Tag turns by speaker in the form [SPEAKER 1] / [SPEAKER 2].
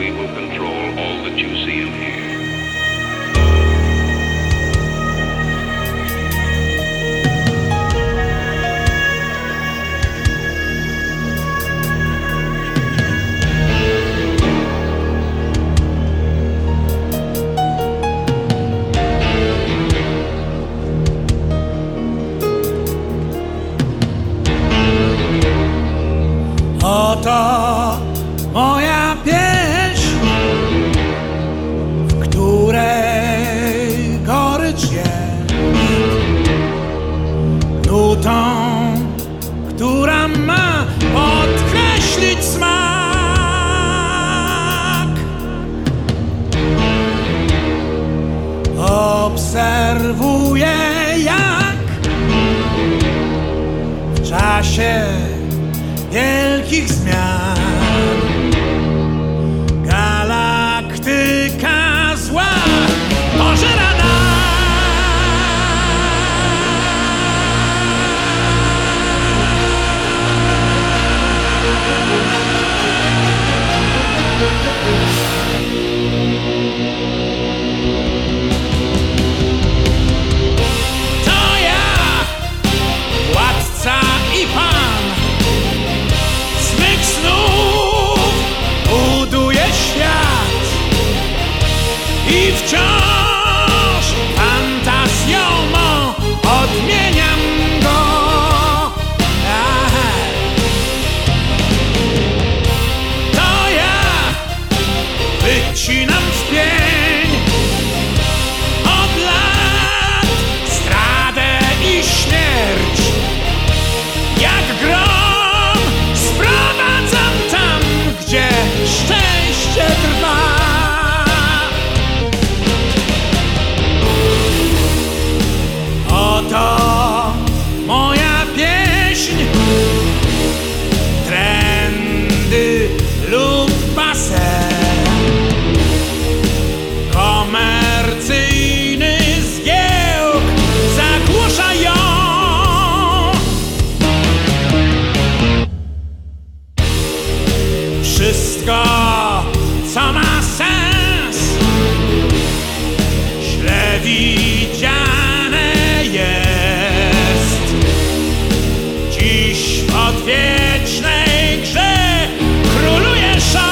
[SPEAKER 1] we will control all that you see and hear.
[SPEAKER 2] Oto moja pieśń, w której gorycz jest nutą, która ma podkreślić smak. Obserwuję, jak w czasie wielkich zmian galaktyka zła pożera nas. To ja, władca i pan swych snów, buduje świat i wciąż fantazją mą odmieniam go. To ja wycinam w pień od lat zdradę i śmierć, jak grom sprowadzam tam, gdzie szczęście trwa. Oto moja pieśń, trendy lub basen, komercyjny zgiełk zagłusza ją. Wszystko, co ma sens, źle widziane jest. Dziś w odwiecznej grze króluje szok.